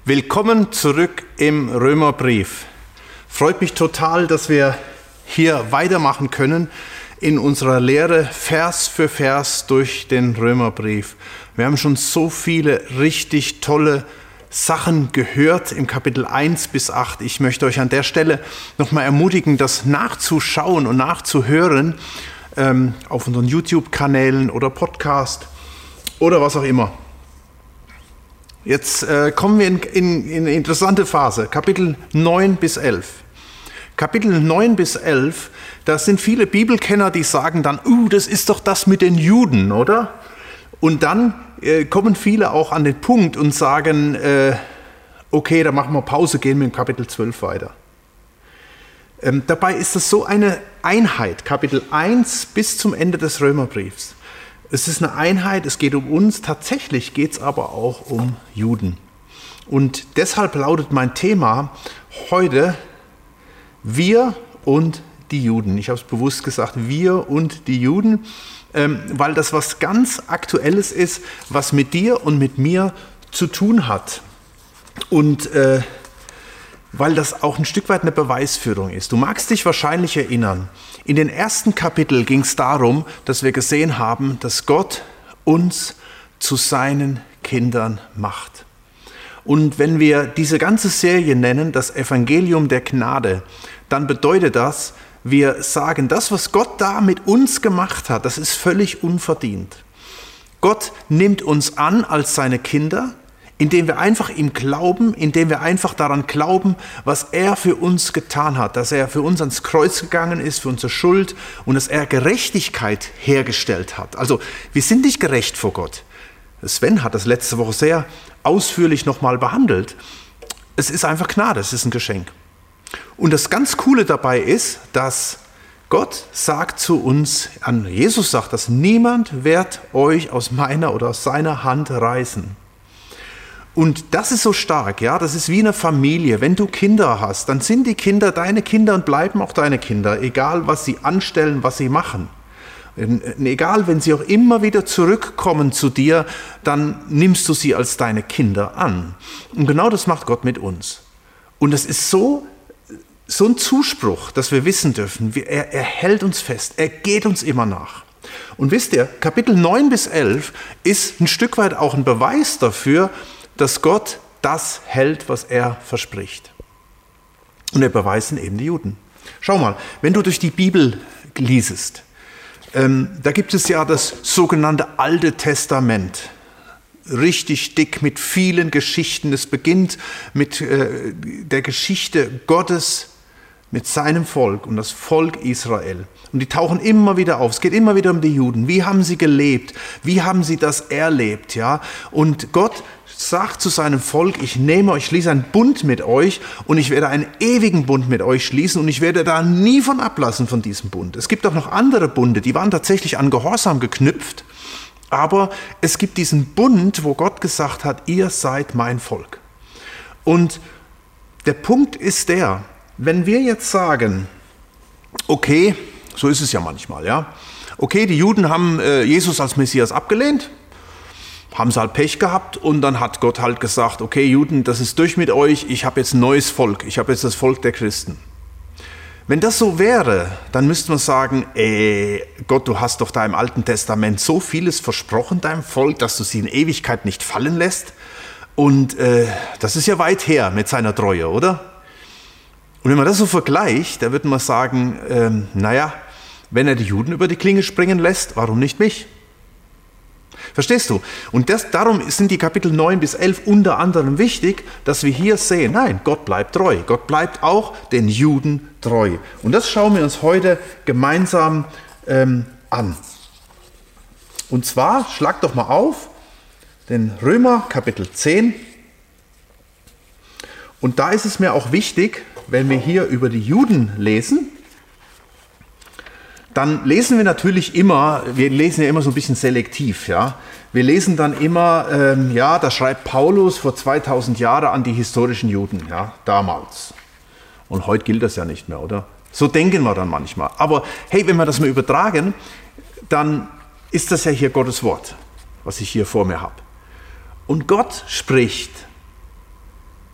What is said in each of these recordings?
Willkommen zurück im Römerbrief. Freut mich total, dass wir hier weitermachen können in unserer Lehre Vers für Vers durch den Römerbrief. Wir haben schon so viele richtig tolle Sachen gehört im Kapitel 1 bis 8. Ich möchte euch an der Stelle nochmal ermutigen, das nachzuschauen und nachzuhören auf unseren YouTube-Kanälen oder Podcast oder was auch immer. Jetzt kommen wir in eine interessante Phase, Kapitel 9 bis 11. Kapitel 9 bis 11, da sind viele Bibelkenner, die sagen dann, das ist doch das mit den Juden, oder? Und dann kommen viele auch an den Punkt und sagen, okay, da machen wir Pause, gehen wir im Kapitel 12 weiter. Dabei ist das so eine Einheit, Kapitel 1 bis zum Ende des Römerbriefs. Es ist eine Einheit, es geht um uns, tatsächlich geht es aber auch um Juden. Und deshalb lautet mein Thema heute, wir und die Juden. Ich habe es bewusst gesagt, wir und die Juden, weil das was ganz Aktuelles ist, was mit dir und mit mir zu tun hat. Und weil das auch ein Stück weit eine Beweisführung ist. Du magst dich wahrscheinlich erinnern, in den ersten Kapiteln ging es darum, dass wir gesehen haben, dass Gott uns zu seinen Kindern macht. Und wenn wir diese ganze Serie nennen, das Evangelium der Gnade, dann bedeutet das, wir sagen, das, was Gott da mit uns gemacht hat, das ist völlig unverdient. Gott nimmt uns an als seine Kinder, indem wir einfach ihm glauben, indem wir einfach daran glauben, was er für uns getan hat, dass er für uns ans Kreuz gegangen ist, für unsere Schuld und dass er Gerechtigkeit hergestellt hat. Also wir sind nicht gerecht vor Gott. Sven hat das letzte Woche sehr ausführlich nochmal behandelt. Es ist einfach Gnade, es ist ein Geschenk. Und das ganz Coole dabei ist, dass Gott sagt zu uns, Jesus sagt, dass niemand wird euch aus meiner oder aus seiner Hand reißen. Und das ist so stark, ja, das ist wie eine Familie. Wenn du Kinder hast, dann sind die Kinder deine Kinder und bleiben auch deine Kinder, egal was sie anstellen, was sie machen. Egal, wenn sie auch immer wieder zurückkommen zu dir, dann nimmst du sie als deine Kinder an. Und genau das macht Gott mit uns. Und es ist so ein Zuspruch, dass wir wissen dürfen, er hält uns fest, er geht uns immer nach. Und wisst ihr, Kapitel 9 bis 11 ist ein Stück weit auch ein Beweis dafür, dass Gott das hält, was er verspricht. Und er beweisen eben die Juden. Schau mal, wenn du durch die Bibel liesest, da gibt es ja das sogenannte Alte Testament. Richtig dick mit vielen Geschichten. Es beginnt mit der Geschichte Gottes mit seinem Volk und das Volk Israel. Und die tauchen immer wieder auf. Es geht immer wieder um die Juden. Wie haben sie gelebt? Wie haben sie das erlebt? Ja? Und Gott sagt zu seinem Volk, ich schließe einen Bund mit euch und ich werde einen ewigen Bund mit euch schließen und ich werde da nie von ablassen von diesem Bund. Es gibt auch noch andere Bunde, die waren tatsächlich an Gehorsam geknüpft, aber es gibt diesen Bund, wo Gott gesagt hat, ihr seid mein Volk. Und der Punkt ist der, wenn wir jetzt sagen, okay, so ist es ja manchmal, ja, okay, die Juden haben Jesus als Messias abgelehnt, haben sie halt Pech gehabt und dann hat Gott halt gesagt, okay Juden, das ist durch mit euch, ich habe jetzt ein neues Volk, ich habe jetzt das Volk der Christen. Wenn das so wäre, dann müsste man sagen, Gott, du hast doch da im Alten Testament so vieles versprochen deinem Volk, dass du sie in Ewigkeit nicht fallen lässt und das ist ja weit her mit seiner Treue, oder? Und wenn man das so vergleicht, da würde man sagen, wenn er die Juden über die Klinge springen lässt, warum nicht mich? Verstehst du? Und darum sind die Kapitel 9 bis 11 unter anderem wichtig, dass wir hier sehen, nein, Gott bleibt treu. Gott bleibt auch den Juden treu. Und das schauen wir uns heute gemeinsam an. Und zwar, schlag doch mal auf, den Römer Kapitel 10. Und da ist es mir auch wichtig, wenn wir hier über die Juden lesen, dann lesen wir natürlich immer, wir lesen ja immer so ein bisschen selektiv, ja. Wir lesen dann immer, da schreibt Paulus vor 2000 Jahren an die historischen Juden, ja, damals. Und heute gilt das ja nicht mehr, oder? So denken wir dann manchmal. Aber hey, wenn wir das mal übertragen, dann ist das ja hier Gottes Wort, was ich hier vor mir habe. Und Gott spricht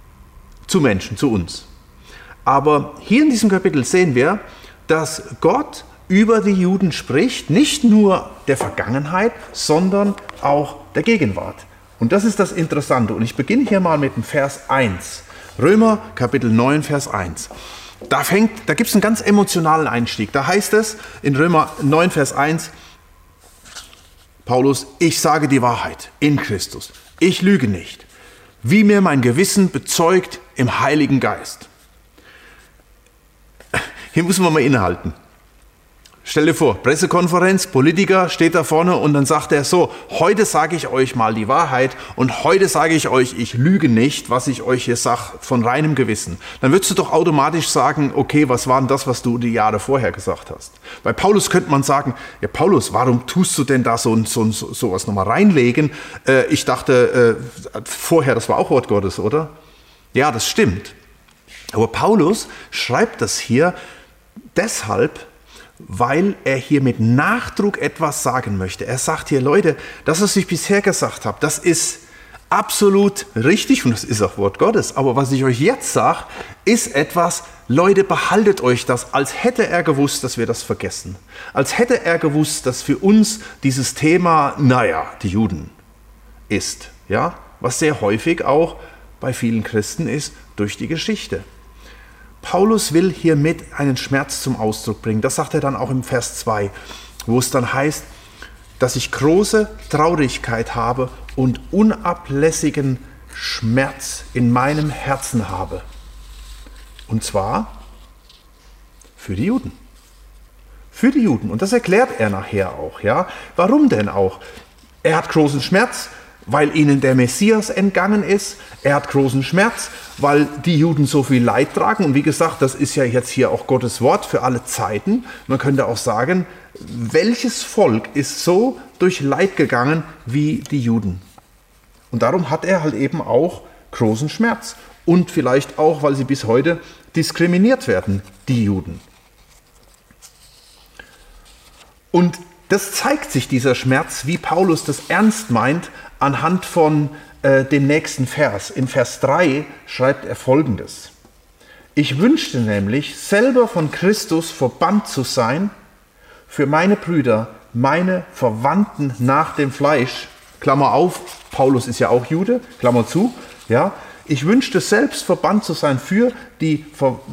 zu Menschen, zu uns. Aber hier in diesem Kapitel sehen wir, dass Gott über die Juden spricht, nicht nur der Vergangenheit, sondern auch der Gegenwart. Und das ist das Interessante. Und ich beginne hier mal mit dem Vers 1. Römer Kapitel 9, Vers 1. Da gibt es einen ganz emotionalen Einstieg. Da heißt es in Römer 9, Vers 1, Paulus, ich sage die Wahrheit in Christus. Ich lüge nicht, wie mir mein Gewissen bezeugt im Heiligen Geist. Hier müssen wir mal innehalten. Stell dir vor, Pressekonferenz, Politiker steht da vorne und dann sagt er so, heute sage ich euch mal die Wahrheit und heute sage ich euch, ich lüge nicht, was ich euch hier sage, von reinem Gewissen. Dann würdest du doch automatisch sagen, okay, was war denn das, was du die Jahre vorher gesagt hast? Bei Paulus könnte man sagen, ja Paulus, warum tust du denn da sowas nochmal reinlegen? Ich dachte, vorher, das war auch Wort Gottes, oder? Ja, das stimmt. Aber Paulus schreibt das hier deshalb, weil er hier mit Nachdruck etwas sagen möchte. Er sagt hier, Leute, das, was ich bisher gesagt habe, das ist absolut richtig und das ist auch Wort Gottes. Aber was ich euch jetzt sage, ist etwas, Leute, behaltet euch das, als hätte er gewusst, dass wir das vergessen. Als hätte er gewusst, dass für uns dieses Thema, die Juden ist. Ja? Was sehr häufig auch bei vielen Christen ist, durch die Geschichte. Paulus will hiermit einen Schmerz zum Ausdruck bringen. Das sagt er dann auch im Vers 2, wo es dann heißt, dass ich große Traurigkeit habe und unablässigen Schmerz in meinem Herzen habe. Und zwar für die Juden. Für die Juden. Und das erklärt er nachher auch. Ja? Warum denn auch? Er hat großen Schmerz, weil ihnen der Messias entgangen ist. Er hat großen Schmerz, weil die Juden so viel Leid tragen. Und wie gesagt, das ist ja jetzt hier auch Gottes Wort für alle Zeiten. Man könnte auch sagen, welches Volk ist so durch Leid gegangen wie die Juden? Und darum hat er halt eben auch großen Schmerz. Und vielleicht auch, weil sie bis heute diskriminiert werden, die Juden. Und das zeigt sich, dieser Schmerz, wie Paulus das ernst meint, anhand von dem nächsten Vers. In Vers 3 schreibt er Folgendes. Ich wünschte nämlich, selber von Christus verbannt zu sein, für meine Brüder, meine Verwandten nach dem Fleisch, Klammer auf, Paulus ist ja auch Jude, Klammer zu, ja, ich wünschte selbst verbannt zu sein für die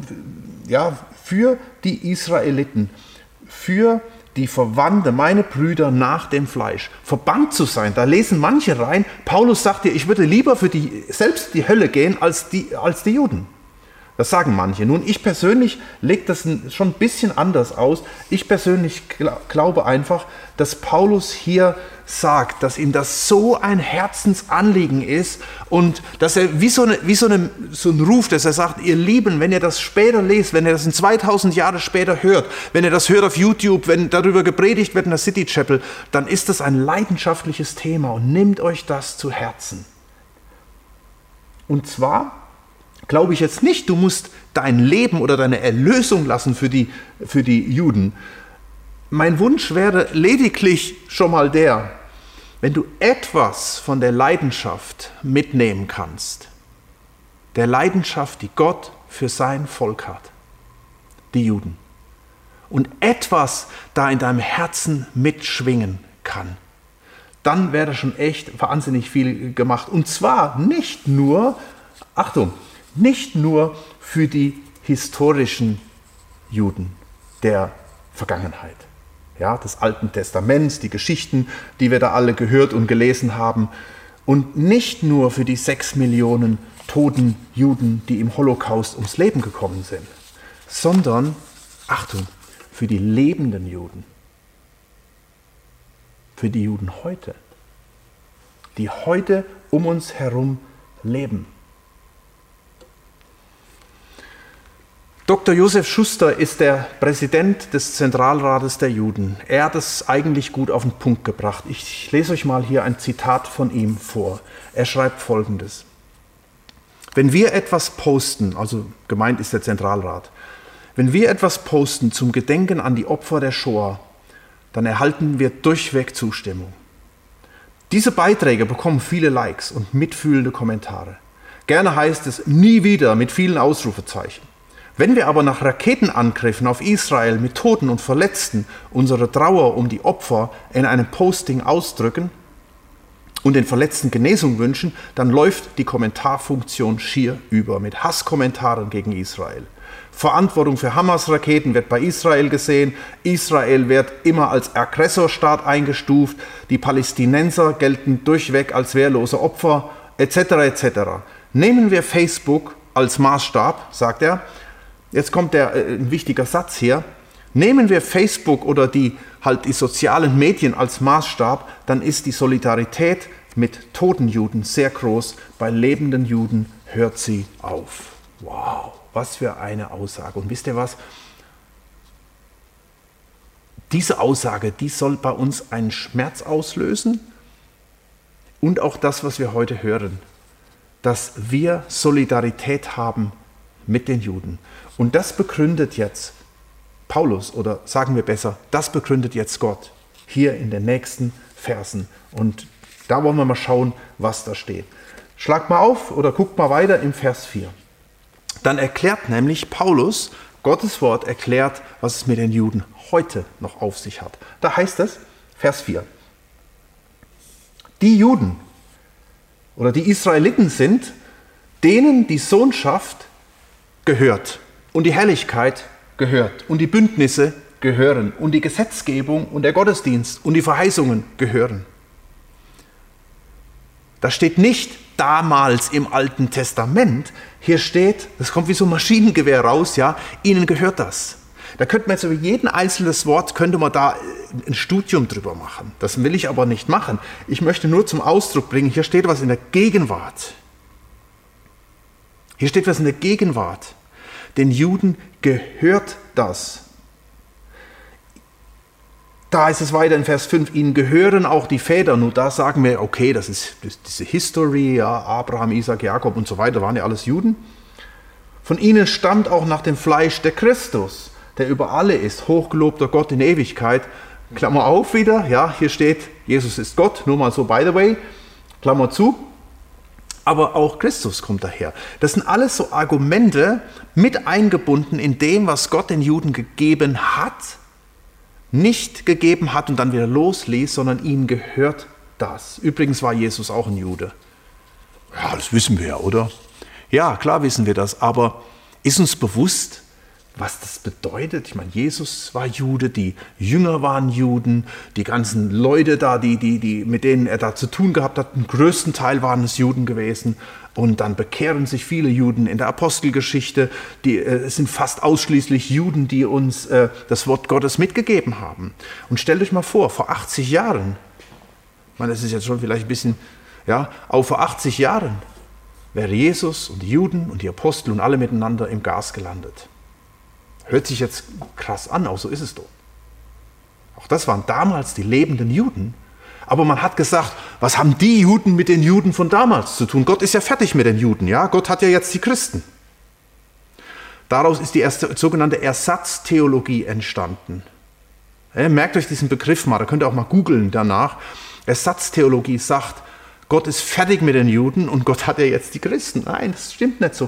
Israeliten, für die Verwandte, meine Brüder nach dem Fleisch. Verbannt zu sein, da lesen manche rein, Paulus sagt dir, ich würde lieber für selbst die Hölle gehen als die Juden. Das sagen manche. Nun, ich persönlich lege das schon ein bisschen anders aus. Ich persönlich glaube einfach, dass Paulus hier sagt, dass ihm das so ein Herzensanliegen ist und dass er wie so ein Ruf, dass er sagt, ihr Lieben, wenn ihr das später lest, wenn ihr das in 2000 Jahre später hört, wenn ihr das hört auf YouTube, wenn darüber gepredigt wird in der City Chapel, dann ist das ein leidenschaftliches Thema und nehmt euch das zu Herzen. Und zwar glaube ich jetzt nicht, du musst dein Leben oder deine Erlösung lassen für die Juden. Mein Wunsch wäre lediglich schon mal der, wenn du etwas von der Leidenschaft mitnehmen kannst, der Leidenschaft, die Gott für sein Volk hat, die Juden, und etwas da in deinem Herzen mitschwingen kann, dann wäre schon echt wahnsinnig viel gemacht. Und zwar nicht nur, Achtung, nicht nur für die historischen Juden der Vergangenheit, ja, des Alten Testaments, die Geschichten, die wir da alle gehört und gelesen haben, und nicht nur für die 6 Millionen toten Juden, die im Holocaust ums Leben gekommen sind, sondern, Achtung, für die lebenden Juden, für die Juden heute, die heute um uns herum leben. Dr. Josef Schuster ist der Präsident des Zentralrates der Juden. Er hat es eigentlich gut auf den Punkt gebracht. Ich lese euch mal hier ein Zitat von ihm vor. Er schreibt Folgendes. Wenn wir etwas posten, also gemeint ist der Zentralrat, wenn wir etwas posten zum Gedenken an die Opfer der Shoah, dann erhalten wir durchweg Zustimmung. Diese Beiträge bekommen viele Likes und mitfühlende Kommentare. Gerne heißt es nie wieder mit vielen Ausrufezeichen. Wenn wir aber nach Raketenangriffen auf Israel mit Toten und Verletzten unsere Trauer um die Opfer in einem Posting ausdrücken und den Verletzten Genesung wünschen, dann läuft die Kommentarfunktion schier über mit Hasskommentaren gegen Israel. Verantwortung für Hamas-Raketen wird bei Israel gesehen. Israel wird immer als Aggressorstaat eingestuft. Die Palästinenser gelten durchweg als wehrlose Opfer, etc. etc. Nehmen wir Facebook als Maßstab, sagt er. Jetzt kommt ein wichtiger Satz hier. Nehmen wir Facebook oder die sozialen Medien als Maßstab, dann ist die Solidarität mit toten Juden sehr groß. Bei lebenden Juden hört sie auf. Wow, was für eine Aussage. Und wisst ihr was? Diese Aussage, die soll bei uns einen Schmerz auslösen und auch das, was wir heute hören, dass wir Solidarität haben mit den Juden. Und das begründet jetzt Paulus, oder sagen wir besser, das begründet jetzt Gott hier in den nächsten Versen. Und da wollen wir mal schauen, was da steht. Schlag mal auf oder guckt mal weiter im Vers 4. Dann erklärt nämlich Paulus, Gottes Wort erklärt, was es mit den Juden heute noch auf sich hat. Da heißt es, Vers 4, die Juden oder die Israeliten sind, denen die Sohnschaft gehört und die Herrlichkeit gehört und die Bündnisse gehören und die Gesetzgebung und der Gottesdienst und die Verheißungen gehören. Da steht nicht damals im Alten Testament, hier steht, das kommt wie so ein Maschinengewehr raus, ja, ihnen gehört das. Da könnte man jetzt über jeden einzelnes Wort, könnte man da ein Studium drüber machen. Das will ich aber nicht machen. Ich möchte nur zum Ausdruck bringen, hier steht was in der Gegenwart. Hier steht was in der Gegenwart. Den Juden gehört das. Da ist es weiter in Vers 5, ihnen gehören auch die Väter. Nur da sagen wir, okay, das ist diese History, ja, Abraham, Isaac, Jakob und so weiter, waren ja alles Juden. Von ihnen stammt auch nach dem Fleisch der Christus, der über alle ist, hochgelobter Gott in Ewigkeit. Klammer auf wieder, ja, hier steht, Jesus ist Gott, nur mal so by the way, Klammer zu. Aber auch Christus kommt daher. Das sind alles so Argumente mit eingebunden in dem, was Gott den Juden gegeben hat, nicht gegeben hat und dann wieder losließ, sondern ihnen gehört das. Übrigens war Jesus auch ein Jude. Ja, das wissen wir ja, oder? Ja, klar wissen wir das, aber ist uns bewusst, was das bedeutet? Ich meine, Jesus war Jude, die Jünger waren Juden, die ganzen Leute da, mit denen er da zu tun gehabt hat, im größten Teil waren es Juden gewesen. Und dann bekehren sich viele Juden in der Apostelgeschichte. Es sind fast ausschließlich Juden, die uns das Wort Gottes mitgegeben haben. Und stellt euch mal vor 80 Jahren, ich meine, das ist jetzt schon vielleicht ein bisschen, ja, auch vor 80 Jahren wäre Jesus und die Juden und die Apostel und alle miteinander im Gas gelandet. Hört sich jetzt krass an, auch so ist es doch. Auch das waren damals die lebenden Juden. Aber man hat gesagt, was haben die Juden mit den Juden von damals zu tun? Gott ist ja fertig mit den Juden, ja? Gott hat ja jetzt die Christen. Daraus ist die erste sogenannte Ersatztheologie entstanden. Merkt euch diesen Begriff mal, da könnt ihr auch mal googeln danach. Ersatztheologie sagt, Gott ist fertig mit den Juden und Gott hat ja jetzt die Christen. Nein, das stimmt nicht so.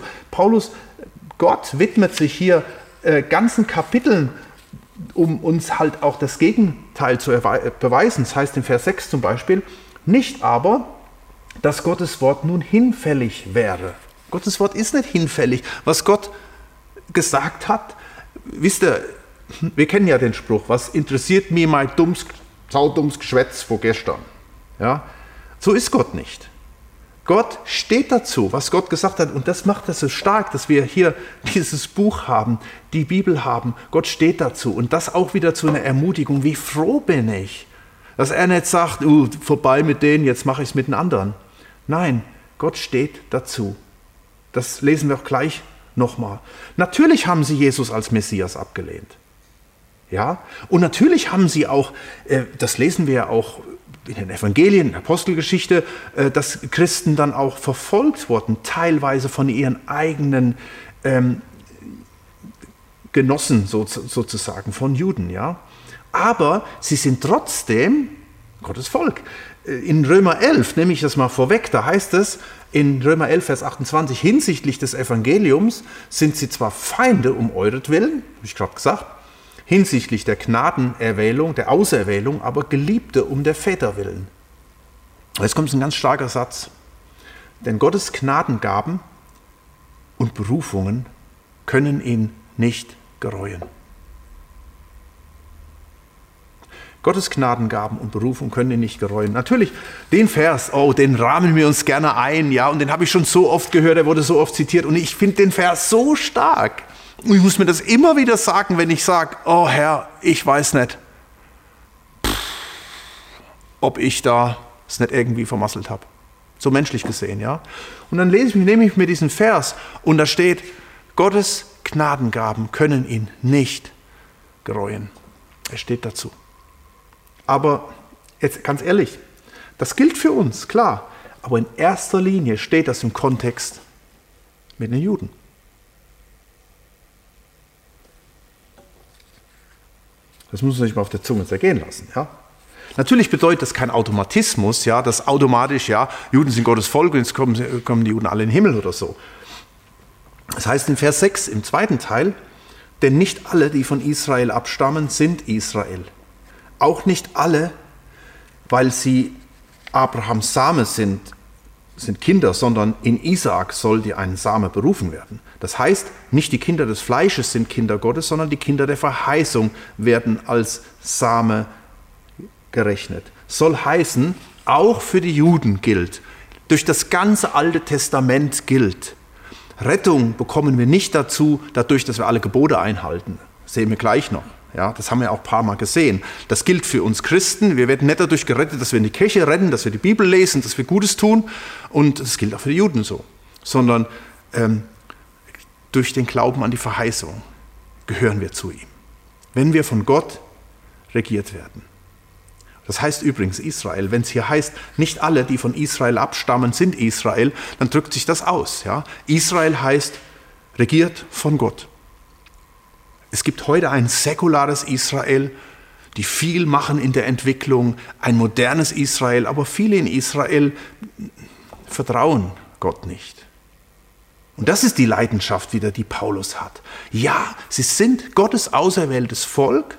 Gott widmet sich hier ganzen Kapiteln, um uns halt auch das Gegenteil zu beweisen. Das heißt in Vers 6 zum Beispiel, nicht aber, dass Gottes Wort nun hinfällig wäre. Gottes Wort ist nicht hinfällig. Was Gott gesagt hat, wisst ihr, wir kennen ja den Spruch, was interessiert mich mein saudummes Geschwätz von gestern. Ja? So ist Gott nicht. Gott steht dazu, was Gott gesagt hat. Und das macht es so stark, dass wir hier dieses Buch haben, die Bibel haben. Gott steht dazu. Und das auch wieder zu einer Ermutigung. Wie froh bin ich, dass er nicht sagt, vorbei mit denen, jetzt mache ich es mit den anderen. Nein, Gott steht dazu. Das lesen wir auch gleich nochmal. Natürlich haben sie Jesus als Messias abgelehnt. Ja? Und natürlich haben sie auch, das lesen wir ja auch in den Evangelien, in der Apostelgeschichte, dass Christen dann auch verfolgt wurden, teilweise von ihren eigenen Genossen sozusagen, von Juden. Ja? Aber sie sind trotzdem Gottes Volk. In Römer 11, nehme ich das mal vorweg, da heißt es in Römer 11, Vers 28, hinsichtlich des Evangeliums sind sie zwar Feinde um euretwillen, habe ich gerade gesagt, hinsichtlich der Gnadenerwählung, der Auserwählung, aber Geliebte um der Väter willen. Jetzt kommt ein ganz starker Satz. Denn Gottes Gnadengaben und Berufungen können ihn nicht gereuen. Gottes Gnadengaben und Berufung können ihn nicht gereuen. Natürlich, den Vers, den rahmen wir uns gerne ein, ja, und den habe ich schon so oft gehört, er wurde so oft zitiert und ich finde den Vers so stark. Und ich muss mir das immer wieder sagen, wenn ich sage, oh Herr, ich weiß nicht, ob ich da es nicht irgendwie vermasselt habe. So menschlich gesehen, ja. Und dann nehme ich mir diesen Vers und da steht, Gottes Gnadengaben können ihn nicht gereuen. Er steht dazu. Aber jetzt ganz ehrlich, das gilt für uns, klar. Aber in erster Linie steht das im Kontext mit den Juden. Das muss man sich mal auf der Zunge zergehen lassen, ja. Natürlich bedeutet das kein Automatismus, ja, dass automatisch, ja, Juden sind Gottes Volk und jetzt kommen die Juden alle in den Himmel oder so. Das heißt in Vers 6 im zweiten Teil, denn nicht alle, die von Israel abstammen, sind Israel. Auch nicht alle, weil sie Abrahams Same sind Kinder, sondern in Isaak soll dir ein Same berufen werden. Das heißt, nicht die Kinder des Fleisches sind Kinder Gottes, sondern die Kinder der Verheißung werden als Same gerechnet. Soll heißen, auch für die Juden gilt, durch das ganze Alte Testament gilt. Rettung bekommen wir nicht dadurch, dass wir alle Gebote einhalten. Das sehen wir gleich noch. Ja, das haben wir auch ein paar Mal gesehen. Das gilt für uns Christen. Wir werden nicht dadurch gerettet, dass wir in die Kirche rennen, dass wir die Bibel lesen, dass wir Gutes tun. Und das gilt auch für die Juden so. Sondern durch den Glauben an die Verheißung gehören wir zu ihm. Wenn wir von Gott regiert werden. Das heißt übrigens Israel. Wenn es hier heißt, nicht alle, die von Israel abstammen, sind Israel, dann drückt sich das aus. Ja? Israel heißt regiert von Gott. Es gibt heute ein säkulares Israel, die viel machen in der Entwicklung, ein modernes Israel, aber viele in Israel vertrauen Gott nicht. Und das ist die Leidenschaft wieder, die Paulus hat. Ja, sie sind Gottes auserwähltes Volk,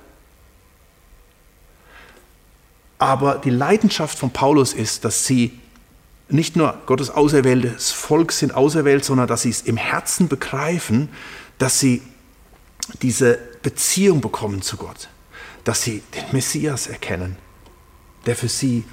aber die Leidenschaft von Paulus ist, dass sie nicht nur Gottes auserwähltes Volk sind auserwählt, sondern dass sie es im Herzen begreifen, dass sie diese Beziehung bekommen zu Gott, dass sie den Messias erkennen, der für sie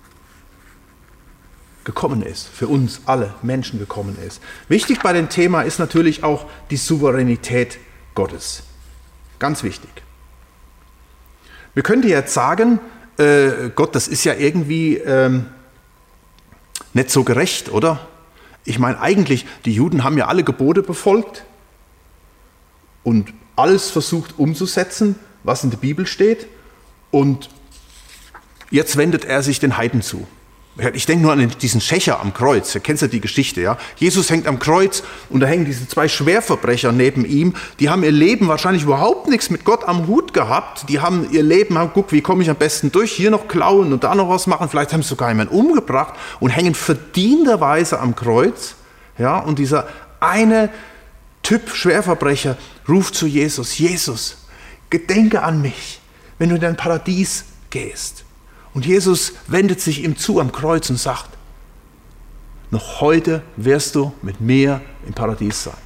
gekommen ist, für uns alle Menschen gekommen ist. Wichtig bei dem Thema ist natürlich auch die Souveränität Gottes. Ganz wichtig. Wir könnten jetzt sagen, Gott, das ist ja irgendwie nicht so gerecht, oder? Ich meine, eigentlich, die Juden haben ja alle Gebote befolgt und alles versucht umzusetzen, was in der Bibel steht. Und jetzt wendet er sich den Heiden zu. Ich denke nur an diesen Schächer am Kreuz. Ihr kennt ja die Geschichte, ja? Jesus hängt am Kreuz und da hängen diese zwei Schwerverbrecher neben ihm. Die haben ihr Leben wahrscheinlich überhaupt nichts mit Gott am Hut gehabt. Die haben ihr Leben, guck, wie komme ich am besten durch? Hier noch klauen und da noch was machen. Vielleicht haben sie sogar jemanden umgebracht und hängen verdienterweise am Kreuz. Ja? Und dieser eine Typ Schwerverbrecher ruft zu Jesus, Jesus, gedenke an mich, wenn du in dein Paradies gehst. Und Jesus wendet sich ihm zu am Kreuz und sagt, noch heute wirst du mit mir im Paradies sein.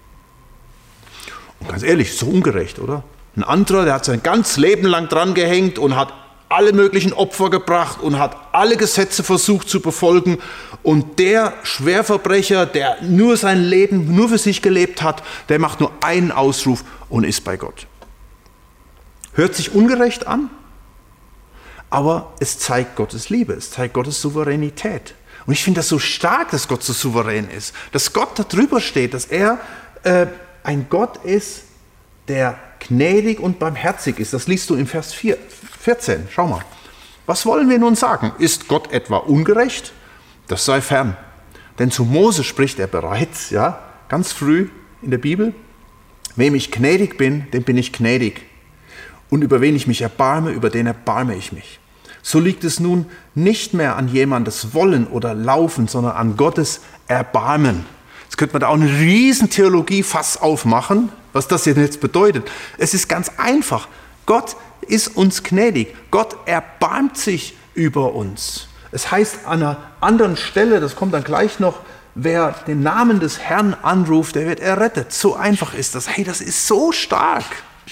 Und ganz ehrlich, so ungerecht, oder? Ein anderer, der hat sein ganzes Leben lang dran gehängt und hat alle möglichen Opfer gebracht und hat alle Gesetze versucht zu befolgen. Und der Schwerverbrecher, der nur sein Leben nur für sich gelebt hat, der macht nur einen Ausruf und ist bei Gott. Hört sich ungerecht an? Aber es zeigt Gottes Liebe, es zeigt Gottes Souveränität. Und ich finde das so stark, dass Gott so souverän ist, dass Gott da drüber steht, dass er ein Gott ist, der gnädig und barmherzig ist. Das liest du im Vers 14. Schau mal. Was wollen wir nun sagen? Ist Gott etwa ungerecht? Das sei fern. Denn zu Mose spricht er bereits, ja, ganz früh in der Bibel, wem ich gnädig bin, dem bin ich gnädig. Und über wen ich mich erbarme, über den erbarme ich mich. So liegt es nun nicht mehr an jemandes Wollen oder Laufen, sondern an Gottes Erbarmen. Jetzt könnte man da auch eine riesen Theologiefass aufmachen, was das jetzt bedeutet. Es ist ganz einfach. Gott ist uns gnädig. Gott erbarmt sich über uns. Es heißt an einer anderen Stelle, das kommt dann gleich noch, wer den Namen des Herrn anruft, der wird errettet. So einfach ist das. Hey, das ist so stark.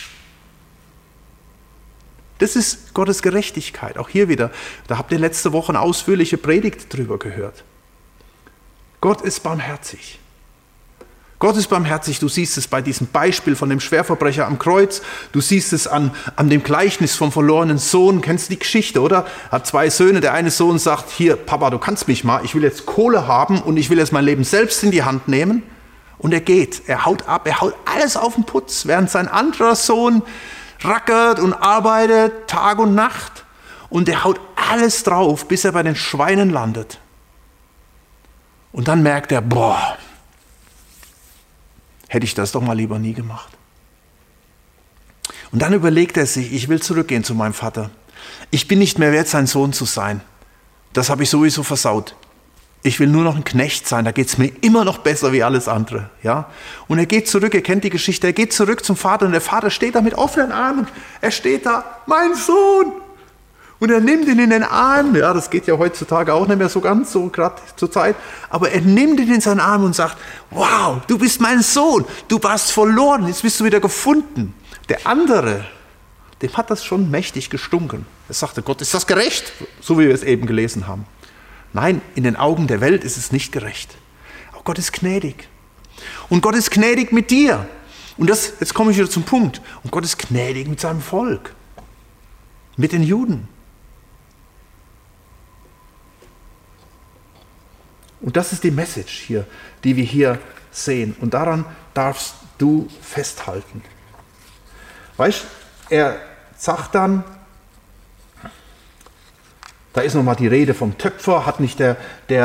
Das ist Gottes Gerechtigkeit. Auch hier wieder, da habt ihr letzte Woche eine ausführliche Predigt drüber gehört. Gott ist barmherzig. Gott ist barmherzig. Du siehst es bei diesem Beispiel von dem Schwerverbrecher am Kreuz. Du siehst es an dem Gleichnis vom verlorenen Sohn. Kennst du die Geschichte, oder? Hat 2 Söhne. Der eine Sohn sagt, hier, Papa, du kannst mich mal. Ich will jetzt Kohle haben und ich will jetzt mein Leben selbst in die Hand nehmen. Und er geht. Er haut ab. Er haut alles auf den Putz. Während sein anderer Sohn rackert und arbeitet Tag und Nacht. Und er haut alles drauf, bis er bei den Schweinen landet. Und dann merkt er, boah, hätte ich das doch mal lieber nie gemacht. Und dann überlegt er sich, ich will zurückgehen zu meinem Vater. Ich bin nicht mehr wert, sein Sohn zu sein. Das habe ich sowieso versaut. Ich will nur noch ein Knecht sein, da geht es mir immer noch besser wie alles andere. Ja? Und er geht zurück, ihr kennt die Geschichte, er geht zurück zum Vater und der Vater steht da mit offenen Armen. Er steht da, mein Sohn! Und er nimmt ihn in den Arm, ja, das geht ja heutzutage auch nicht mehr so ganz, so gerade zur Zeit, aber er nimmt ihn in seinen Arm und sagt, wow, du bist mein Sohn, du warst verloren, jetzt bist du wieder gefunden. Der andere, dem hat das schon mächtig gestunken. Er sagte, Gott, ist das gerecht? So wie wir es eben gelesen haben. Nein, in den Augen der Welt ist es nicht gerecht. Aber Gott ist gnädig. Und Gott ist gnädig mit dir. Und das, jetzt komme ich wieder zum Punkt. Und Gott ist gnädig mit seinem Volk. Mit den Juden. Und das ist die Message hier, die wir hier sehen. Und daran darfst du festhalten. Weißt du, er sagt dann, da ist nochmal die Rede vom Töpfer, hat nicht der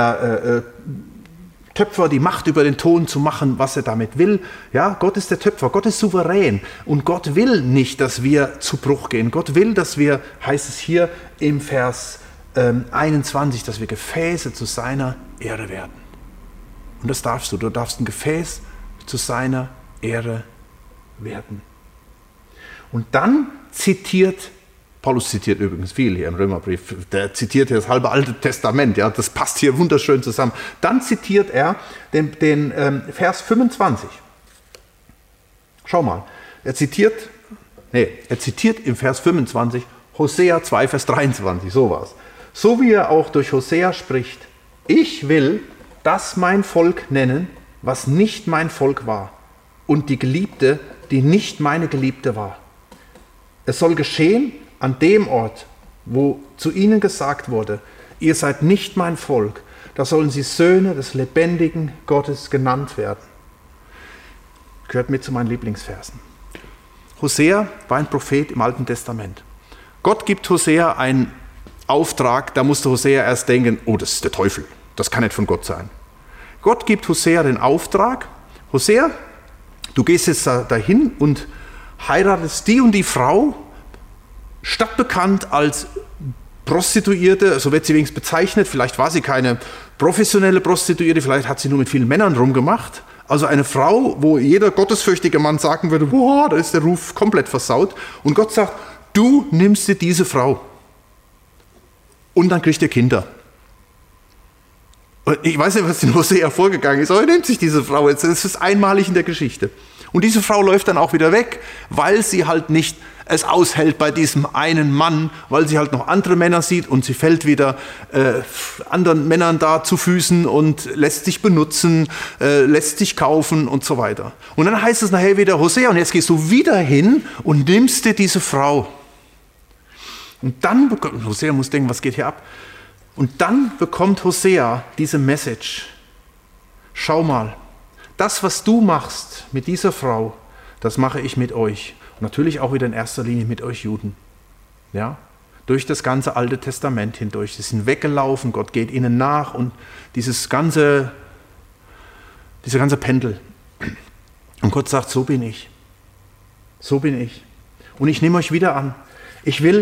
Töpfer die Macht über den Ton zu machen, was er damit will. Ja, Gott ist der Töpfer, Gott ist souverän und Gott will nicht, dass wir zu Bruch gehen. Gott will, dass wir, heißt es hier im Vers 21, dass wir Gefäße zu seiner Ehre werden. Und das darfst du. Du darfst ein Gefäß zu seiner Ehre werden. Und dann Paulus zitiert übrigens viel hier im Römerbrief, der zitiert hier das halbe Alte Testament, ja, das passt hier wunderschön zusammen. Dann zitiert er den Vers 25. Schau mal, er zitiert im Vers 25 Hosea 2, Vers 23, sowas. So wie er auch durch Hosea spricht, ich will das mein Volk nennen, was nicht mein Volk war, und die Geliebte, die nicht meine Geliebte war. Es soll geschehen an dem Ort, wo zu ihnen gesagt wurde, ihr seid nicht mein Volk, da sollen sie Söhne des lebendigen Gottes genannt werden. Gehört mit zu meinen Lieblingsversen. Hosea war ein Prophet im Alten Testament. Gott gibt Hosea einen Auftrag, da musste Hosea erst denken, oh, das ist der Teufel, das kann nicht von Gott sein. Gott gibt Hosea den Auftrag, Hosea, du gehst jetzt dahin und heiratest die und die Frau, stadtbekannt als Prostituierte, so wird sie wenigstens bezeichnet, vielleicht war sie keine professionelle Prostituierte, vielleicht hat sie nur mit vielen Männern rumgemacht. Also eine Frau, wo jeder gottesfürchtige Mann sagen würde, boah, da ist der Ruf komplett versaut. Und Gott sagt, du nimmst dir diese Frau und dann kriegt ihr Kinder. Und ich weiß nicht, was in Hosea vorgegangen ist, aber er nimmt sich diese Frau jetzt, das ist einmalig in der Geschichte. Und diese Frau läuft dann auch wieder weg, weil sie halt nicht es aushält bei diesem einen Mann, weil sie halt noch andere Männer sieht und sie fällt wieder anderen Männern da zu Füßen und lässt sich benutzen, lässt sich kaufen und so weiter. Und dann heißt es nachher wieder, Hosea, und jetzt gehst du wieder hin und nimmst dir diese Frau. Und dann, Hosea muss denken, was geht hier ab? Und dann bekommt Hosea diese Message. Schau mal, das, was du machst mit dieser Frau, das mache ich mit euch. Und natürlich auch wieder in erster Linie mit euch Juden. Ja? Durch das ganze Alte Testament hindurch. Sie sind weggelaufen, Gott geht ihnen nach und dieser ganze Pendel. Und Gott sagt, so bin ich. So bin ich. Und ich nehme euch wieder an. Ich will,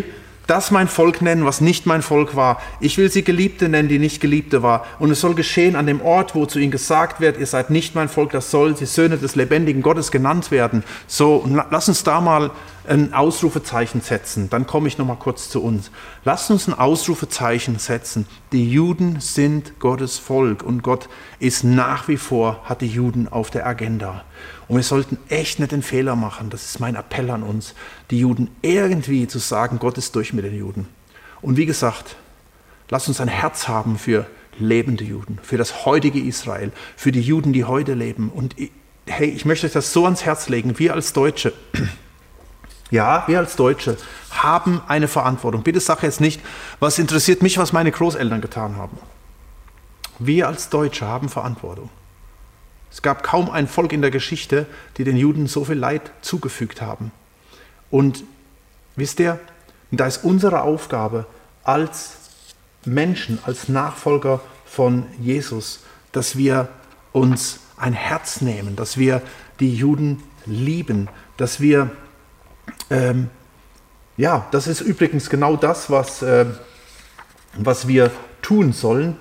das mein Volk nennen, was nicht mein Volk war. Ich will sie Geliebte nennen, die nicht Geliebte war. Und es soll geschehen an dem Ort, wo zu ihnen gesagt wird, ihr seid nicht mein Volk, das soll die Söhne des lebendigen Gottes genannt werden. So, lass uns da mal ein Ausrufezeichen setzen. Dann komme ich noch mal kurz zu uns. Lasst uns ein Ausrufezeichen setzen. Die Juden sind Gottes Volk und Gott ist nach wie vor, hat die Juden auf der Agenda. Und wir sollten echt nicht den Fehler machen, das ist mein Appell an uns, die Juden irgendwie zu sagen, Gott ist durch mit den Juden. Und wie gesagt, lasst uns ein Herz haben für lebende Juden, für das heutige Israel, für die Juden, die heute leben. Und hey, ich möchte euch das so ans Herz legen, wir als Deutsche, ja, wir als Deutsche haben eine Verantwortung. Bitte sag jetzt nicht, was interessiert mich, was meine Großeltern getan haben. Wir als Deutsche haben Verantwortung. Es gab kaum ein Volk in der Geschichte, die den Juden so viel Leid zugefügt haben. Und wisst ihr, da ist unsere Aufgabe als Menschen, als Nachfolger von Jesus, dass wir uns ein Herz nehmen, dass wir die Juden lieben, dass wir, das ist übrigens genau das, was wir tun sollen,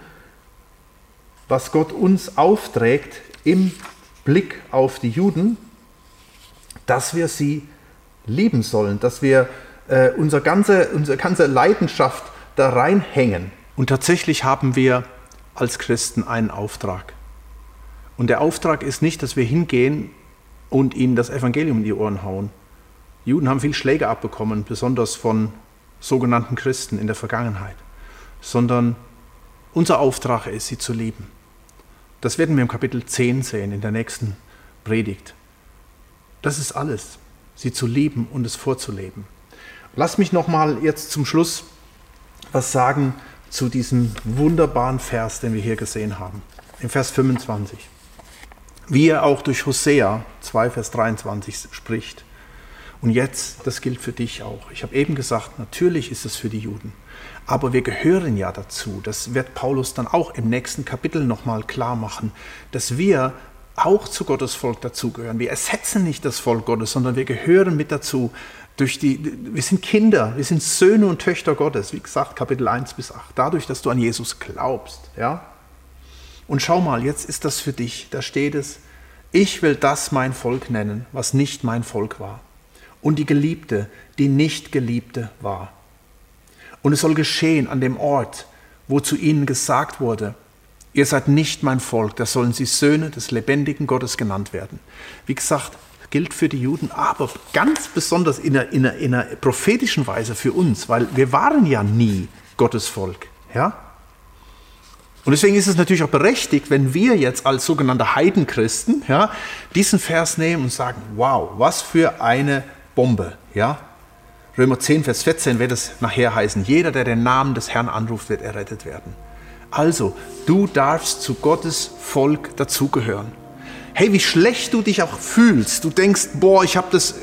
was Gott uns aufträgt, im Blick auf die Juden, dass wir sie lieben sollen, dass wir unsere ganze Leidenschaft da reinhängen. Und tatsächlich haben wir als Christen einen Auftrag. Und der Auftrag ist nicht, dass wir hingehen und ihnen das Evangelium in die Ohren hauen. Juden haben viel Schläge abbekommen, besonders von sogenannten Christen in der Vergangenheit. Sondern unser Auftrag ist, sie zu lieben. Das werden wir im Kapitel 10 sehen, in der nächsten Predigt. Das ist alles, sie zu lieben und es vorzuleben. Lass mich nochmal jetzt zum Schluss was sagen zu diesem wunderbaren Vers, den wir hier gesehen haben. Im Vers 25. Wie er auch durch Hosea 2, Vers 23 spricht. Und jetzt, das gilt für dich auch. Ich habe eben gesagt, natürlich ist es für die Juden. Aber wir gehören ja dazu. Das wird Paulus dann auch im nächsten Kapitel nochmal klar machen, dass wir auch zu Gottes Volk dazugehören. Wir ersetzen nicht das Volk Gottes, sondern wir gehören mit dazu. Wir sind Kinder, wir sind Söhne und Töchter Gottes. Wie gesagt, Kapitel 1 bis 8. Dadurch, dass du an Jesus glaubst. Ja? Und schau mal, jetzt ist das für dich. Da steht es, ich will das mein Volk nennen, was nicht mein Volk war. Und die Geliebte, die nicht Geliebte war. Und es soll geschehen an dem Ort, wo zu ihnen gesagt wurde, ihr seid nicht mein Volk, da sollen sie Söhne des lebendigen Gottes genannt werden. Wie gesagt, gilt für die Juden, aber ganz besonders in einer prophetischen Weise für uns, weil wir waren ja nie Gottes Volk. Ja? Und deswegen ist es natürlich auch berechtigt, wenn wir jetzt als sogenannte Heidenchristen diesen Vers nehmen und sagen, wow, was für eine Bombe. Ja? Römer 10, Vers 14 wird es nachher heißen, jeder, der den Namen des Herrn anruft, wird errettet werden. Also, du darfst zu Gottes Volk dazugehören. Hey, wie schlecht du dich auch fühlst. Du denkst, boah, ich habe das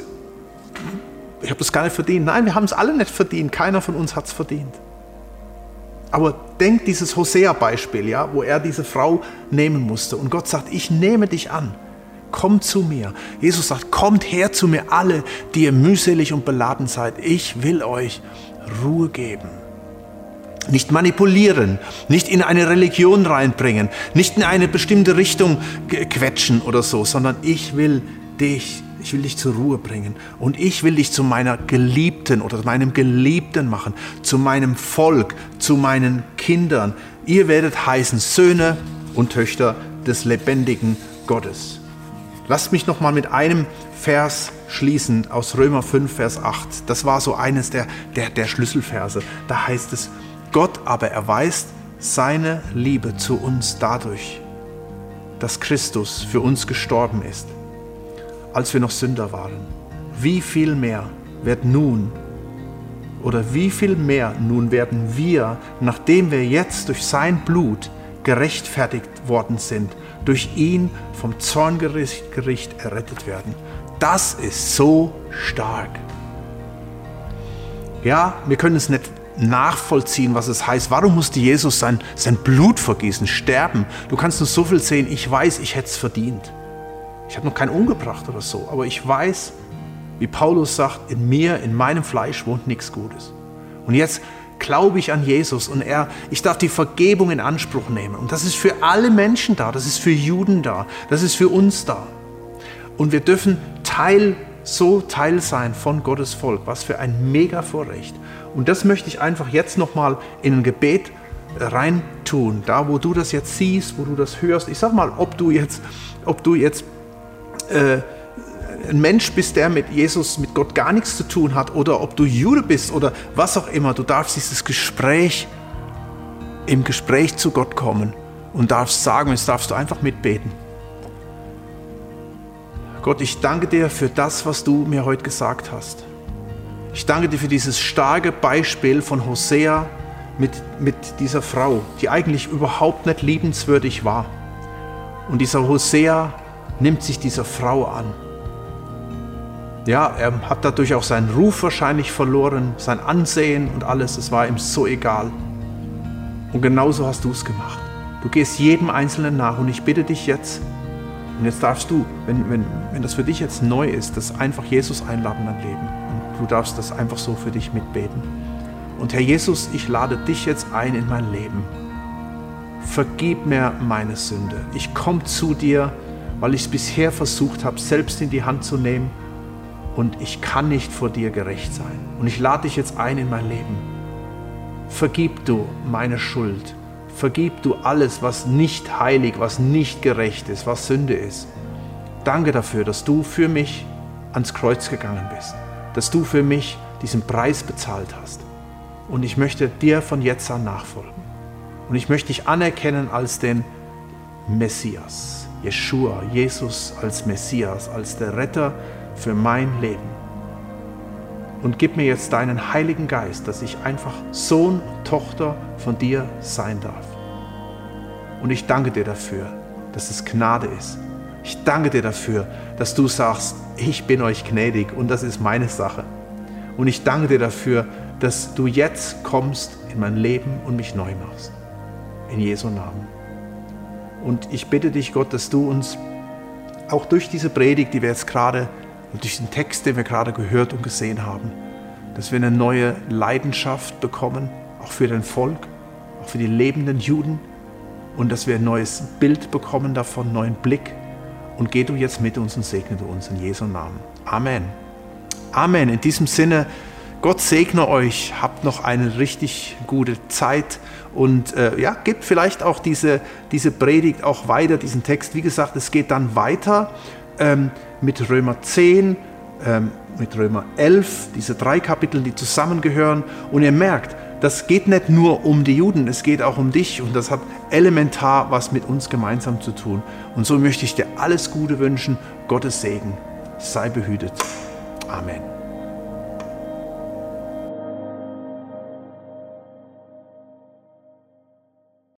gar nicht verdient. Nein, wir haben es alle nicht verdient. Keiner von uns hat es verdient. Aber denk dieses Hosea-Beispiel, ja, wo er diese Frau nehmen musste. Und Gott sagt, ich nehme dich an. Komm zu mir. Jesus sagt, kommt her zu mir alle, die ihr mühselig und beladen seid. Ich will euch Ruhe geben. Nicht manipulieren, nicht in eine Religion reinbringen, nicht in eine bestimmte Richtung quetschen oder so, sondern ich will dich zur Ruhe bringen und ich will dich zu meiner Geliebten oder meinem Geliebten machen, zu meinem Volk, zu meinen Kindern. Ihr werdet heißen Söhne und Töchter des lebendigen Gottes. Lasst mich noch mal mit einem Vers schließen aus Römer 5, Vers 8. Das war so eines der Schlüsselverse. Da heißt es, Gott aber erweist seine Liebe zu uns dadurch, dass Christus für uns gestorben ist, als wir noch Sünder waren. Wie viel mehr nun werden wir, nachdem wir jetzt durch sein Blut gerechtfertigt worden sind, durch ihn vom Zorngericht errettet werden. Das ist so stark. Ja, wir können es nicht nachvollziehen, was es heißt. Warum musste Jesus sein Blut vergießen, sterben? Du kannst nur so viel sehen. Ich weiß, ich hätte es verdient. Ich habe noch keinen umgebracht oder so, aber ich weiß, wie Paulus sagt, in mir, in meinem Fleisch wohnt nichts Gutes. Und jetzt glaube ich an Jesus und ich darf die Vergebung in Anspruch nehmen. Und das ist für alle Menschen da, das ist für Juden da, das ist für uns da. Und wir dürfen Teil sein von Gottes Volk. Was für ein mega Vorrecht. Und das möchte ich einfach jetzt nochmal in ein Gebet reintun. Da, wo du das jetzt siehst, wo du das hörst. Ich sag mal, ob du jetzt ein Mensch bist, der mit Jesus, mit Gott gar nichts zu tun hat, oder ob du Jude bist oder was auch immer. Du darfst im Gespräch zu Gott kommen und darfst sagen, jetzt darfst du einfach mitbeten. Gott, ich danke dir für das, was du mir heute gesagt hast. Ich danke dir für dieses starke Beispiel von Hosea mit dieser Frau, die eigentlich überhaupt nicht liebenswürdig war. Und dieser Hosea nimmt sich dieser Frau an. Ja, er hat dadurch auch seinen Ruf wahrscheinlich verloren, sein Ansehen und alles, es war ihm so egal. Und genauso hast du es gemacht. Du gehst jedem Einzelnen nach und ich bitte dich jetzt, und jetzt darfst du, wenn das für dich jetzt neu ist, das einfach Jesus einladen in dein Leben. Und du darfst das einfach so für dich mitbeten. Und Herr Jesus, ich lade dich jetzt ein in mein Leben. Vergib mir meine Sünde. Ich komme zu dir, weil ich es bisher versucht habe, selbst in die Hand zu nehmen. Und ich kann nicht vor dir gerecht sein. Und ich lade dich jetzt ein in mein Leben. Vergib du meine Schuld. Vergib du alles, was nicht heilig, was nicht gerecht ist, was Sünde ist. Danke dafür, dass du für mich ans Kreuz gegangen bist. Dass du für mich diesen Preis bezahlt hast. Und ich möchte dir von jetzt an nachfolgen. Und ich möchte dich anerkennen als den Messias. Jeschua, Jesus als Messias, als der Retter für mein Leben. Und gib mir jetzt deinen Heiligen Geist, dass ich einfach Sohn, Tochter von dir sein darf. Und ich danke dir dafür, dass es Gnade ist. Ich danke dir dafür, dass du sagst, ich bin euch gnädig und das ist meine Sache. Und ich danke dir dafür, dass du jetzt kommst in mein Leben und mich neu machst. In Jesu Namen. Und ich bitte dich, Gott, dass du uns auch durch diese Predigt, die wir jetzt gerade, und durch den Text, den wir gerade gehört und gesehen haben, dass wir eine neue Leidenschaft bekommen, auch für dein Volk, auch für die lebenden Juden, und dass wir ein neues Bild bekommen davon, einen neuen Blick. Und geh du jetzt mit uns und segne du uns in Jesu Namen. Amen. Amen. In diesem Sinne, Gott segne euch, habt noch eine richtig gute Zeit und gebt vielleicht auch diese Predigt auch weiter, diesen Text. Wie gesagt, es geht dann weiter mit Römer 10, mit Römer 11, diese 3 Kapitel, die zusammengehören. Und ihr merkt, das geht nicht nur um die Juden, es geht auch um dich und das hat elementar was mit uns gemeinsam zu tun. Und so möchte ich dir alles Gute wünschen, Gottes Segen, sei behütet. Amen.